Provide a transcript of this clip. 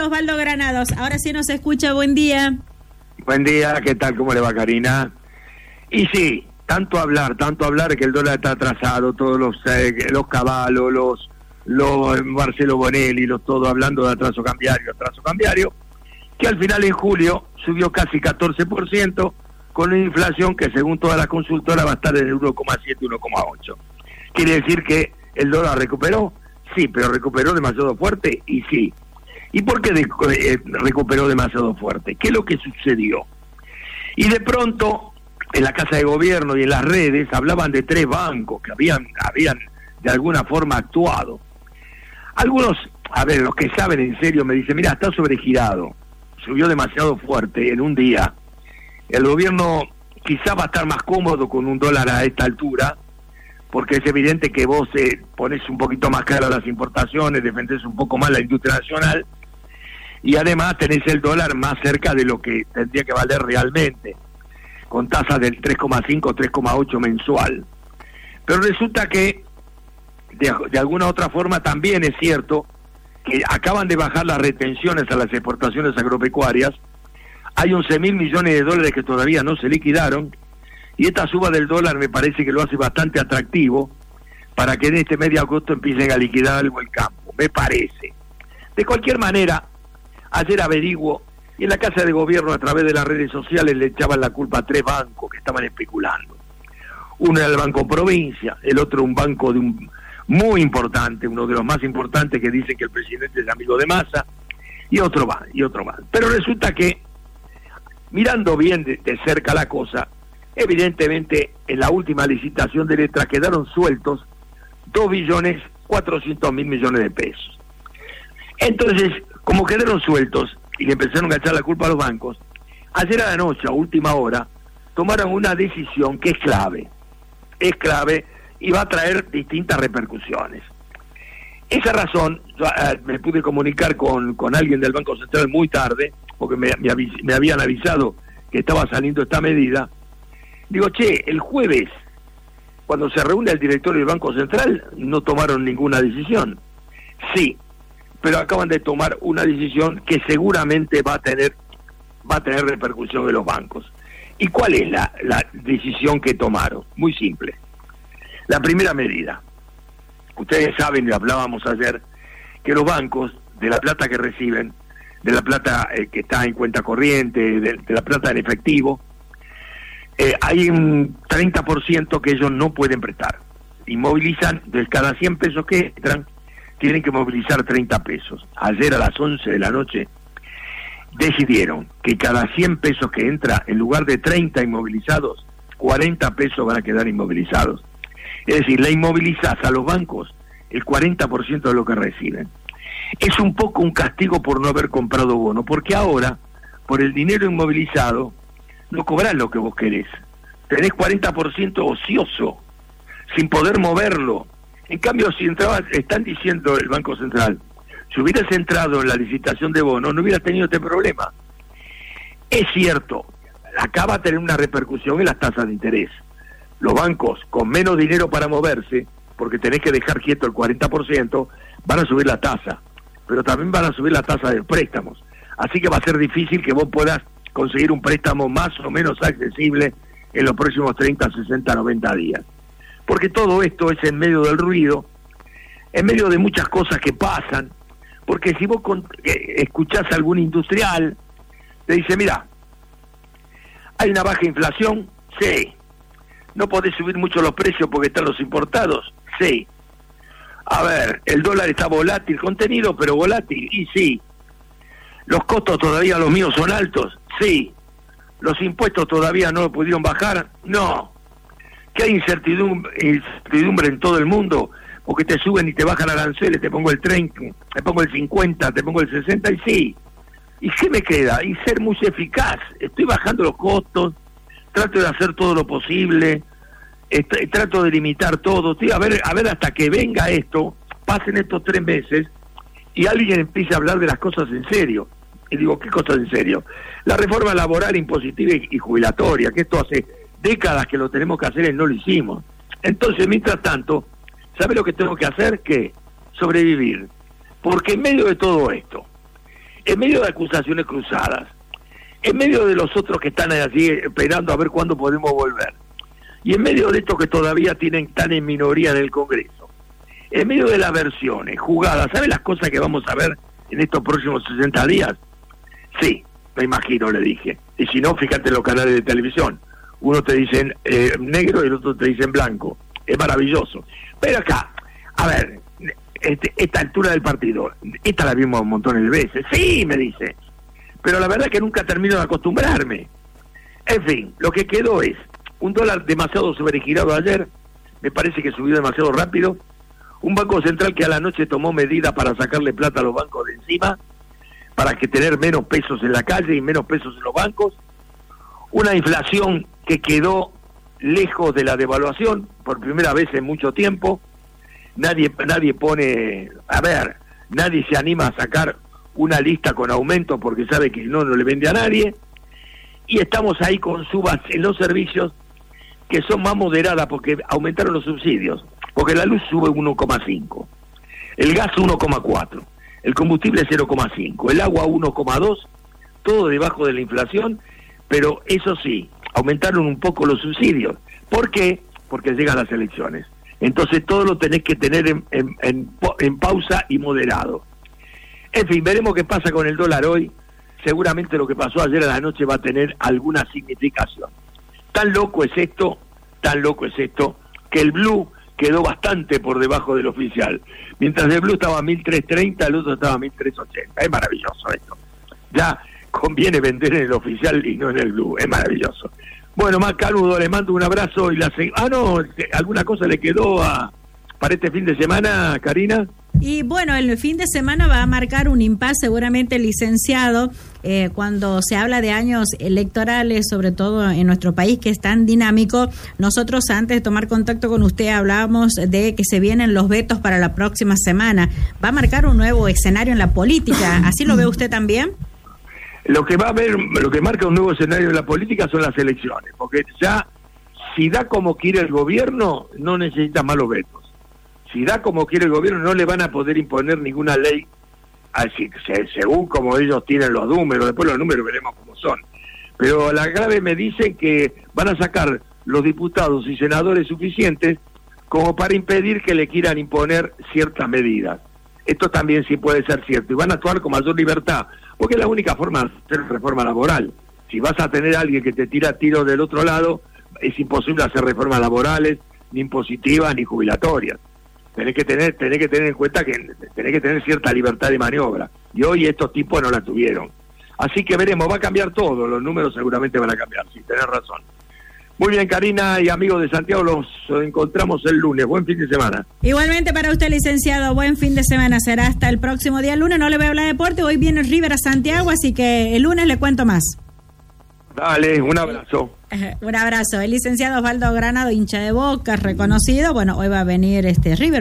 Osvaldo Granados, ahora sí nos escucha, buen día. Buen día, ¿qué tal? ¿Cómo le va, Karina? Y sí, tanto hablar que el dólar está atrasado, todos los Caballos, los Marcelo Bonelli, todos hablando de atraso cambiario, que al final en julio subió casi 14%, con una inflación que según todas las consultoras va a estar en el 1,7, 1,8. ¿Quiere decir que el dólar recuperó? Sí, pero recuperó demasiado fuerte, y sí. ¿Y por qué recuperó demasiado fuerte? ¿Qué es lo que sucedió? Y de pronto, en la Casa de Gobierno y en las redes, hablaban de 3 bancos que habían de alguna forma actuado. Algunos, los que saben en serio, me dicen, mira, está sobregirado, subió demasiado fuerte en un día. El gobierno quizá va a estar más cómodo con un dólar a esta altura, porque es evidente que vos pones un poquito más caro las importaciones, defendés un poco más la industria nacional, y además tenés el dólar más cerca de lo que tendría que valer realmente, con tasas del 3,5, 3,8 mensual. Pero resulta que, de alguna otra forma, también es cierto que acaban de bajar las retenciones a las exportaciones agropecuarias, hay 11.000 millones de dólares que todavía no se liquidaron, y esta suba del dólar me parece que lo hace bastante atractivo para que en este mes de agosto empiecen a liquidar algo el campo, me parece. De cualquier manera, ayer averiguo, y en la Casa de Gobierno a través de las redes sociales le echaban la culpa a 3 bancos que estaban especulando. Uno era el Banco Provincia, el otro un banco muy importante, uno de los más importantes que dice que el presidente es amigo de Massa, y otro más. Pero resulta que, mirando bien de cerca la cosa, evidentemente en la última licitación de letras quedaron sueltos 2.400.000 millones de pesos. Entonces, como quedaron sueltos y le empezaron a echar la culpa a los bancos, ayer a la noche, a última hora, tomaron una decisión que es clave y va a traer distintas repercusiones. Esa razón, yo, me pude comunicar con alguien del Banco Central muy tarde, porque me habían avisado que estaba saliendo esta medida. Digo, el jueves, cuando se reúne el directorio del Banco Central, no tomaron ninguna decisión. Sí, pero acaban de tomar una decisión que seguramente va a tener repercusión en los bancos. ¿Y cuál es la decisión que tomaron? Muy simple. La primera medida. Ustedes saben, y hablábamos ayer, que los bancos, de la plata que reciben, de la plata que está en cuenta corriente, de la plata en efectivo, hay un 30% que ellos no pueden prestar. Inmovilizan, de cada 100 pesos que entran, tienen que movilizar 30 pesos. Ayer a las 11 de la noche decidieron que cada 100 pesos que entra, en lugar de 30 inmovilizados, 40 pesos van a quedar inmovilizados. Es decir, le inmovilizás a los bancos el 40% de lo que reciben. Es un poco un castigo por no haber comprado bono, porque ahora, por el dinero inmovilizado, no cobrás lo que vos querés. Tenés 40% ocioso, sin poder moverlo. En cambio, si entrabas, están diciendo el Banco Central, si hubieras entrado en la licitación de bonos, no hubieras tenido este problema. Es cierto, acá va a tener una repercusión en las tasas de interés. Los bancos, con menos dinero para moverse, porque tenés que dejar quieto el 40%, van a subir la tasa, pero también van a subir la tasa de préstamos. Así que va a ser difícil que vos puedas conseguir un préstamo más o menos accesible en los próximos 30, 60, 90 días. Porque todo esto es en medio del ruido, en medio de muchas cosas que pasan, porque si vos escuchás a algún industrial, te dice, mira, hay una baja inflación, sí. No podés subir mucho los precios porque están los importados, sí. A ver, el dólar está volátil, contenido, pero volátil, y sí. ¿Los costos todavía los míos son altos? Sí. ¿Los impuestos todavía no pudieron bajar? No. ¿Que hay incertidumbre en todo el mundo? Porque te suben y te bajan aranceles, te pongo el 30, te pongo el 50, te pongo el 60, y sí. ¿Y qué me queda? Y ser muy eficaz. Estoy bajando los costos, trato de hacer todo lo posible, trato de limitar todo. A ver hasta que venga esto, pasen estos 3 meses, y alguien empiece a hablar de las cosas en serio. Y digo, ¿qué cosas en serio? La reforma laboral, impositiva y jubilatoria, que esto hace décadas que lo tenemos que hacer y no lo hicimos. Entonces, mientras tanto, ¿sabe lo que tengo que hacer? ¿Qué? Sobrevivir. Porque en medio de todo esto, en medio de acusaciones cruzadas, en medio de los otros que están así esperando a ver cuándo podemos volver, y en medio de estos que todavía están en minoría en el Congreso, en medio de las versiones jugadas, ¿sabe las cosas que vamos a ver en estos próximos 60 días? Sí, me imagino, le dije. Y si no, fíjate en los canales de televisión. Uno te dicen negro y el otro te dicen blanco. Es maravilloso. Pero acá, a ver, esta altura del partido, esta la vimos montones de veces. Sí, me dice. Pero la verdad es que nunca termino de acostumbrarme. En fin, lo que quedó es un dólar demasiado sobregirado ayer, me parece que subió demasiado rápido, un banco central que a la noche tomó medidas para sacarle plata a los bancos de encima, para que tener menos pesos en la calle y menos pesos en los bancos, una inflación que quedó lejos de la devaluación por primera vez en mucho tiempo. Nadie se anima a sacar una lista con aumento porque sabe que no le vende a nadie, y estamos ahí con subas en los servicios que son más moderadas porque aumentaron los subsidios, porque la luz sube 1,5, el gas 1,4, el combustible 0,5, el agua 1,2, todo debajo de la inflación, pero eso sí, aumentaron un poco los subsidios. ¿Por qué? Porque llegan las elecciones. Entonces todo lo tenés que tener en pausa y moderado. En fin, veremos qué pasa con el dólar hoy. Seguramente lo que pasó ayer a la noche va a tener alguna significación. Tan loco es esto, que el blue quedó bastante por debajo del oficial. Mientras el blue estaba a 1.330, el otro estaba a 1.380. Es maravilloso esto. Ya conviene vender en el oficial y no en el blue. Es maravilloso. Bueno, más caludo, le mando un abrazo y ¿alguna cosa le quedó para este fin de semana, Karina? Y bueno, el fin de semana va a marcar un impasse seguramente, licenciado, cuando se habla de años electorales, sobre todo en nuestro país que es tan dinámico. Nosotros antes de tomar contacto con usted hablábamos de que se vienen los vetos para la próxima semana. ¿Va a marcar un nuevo escenario en la política? ¿Así lo ve usted también? Lo que marca un nuevo escenario en la política son las elecciones, porque ya si da como quiere el gobierno, no necesita más los vetos. Si da como quiere el gobierno, no le van a poder imponer ninguna ley, así, según como ellos tienen los números. Después los números veremos cómo son. Pero la grave me dicen que van a sacar los diputados y senadores suficientes como para impedir que le quieran imponer ciertas medidas. Esto también sí puede ser cierto. Y van a actuar con mayor libertad, porque es la única forma de hacer reforma laboral. Si vas a tener a alguien que te tira tiros del otro lado, es imposible hacer reformas laborales, ni impositivas, ni jubilatorias. Tenés que tener en cuenta que tenés que tener cierta libertad de maniobra, y hoy estos tipos no la tuvieron. Así que veremos, va a cambiar todo, los números seguramente van a cambiar, sí, tenés razón. Muy bien, Karina y amigos de Santiago, los encontramos el lunes. Buen fin de semana. Igualmente para usted, licenciado, buen fin de semana. Será hasta el próximo día lunes. No le voy a hablar de deporte, hoy viene River a Santiago, así que el lunes le cuento más. Dale, un abrazo. Un abrazo. El licenciado Osvaldo Granado, hincha de Boca, reconocido. Bueno, hoy va a venir River.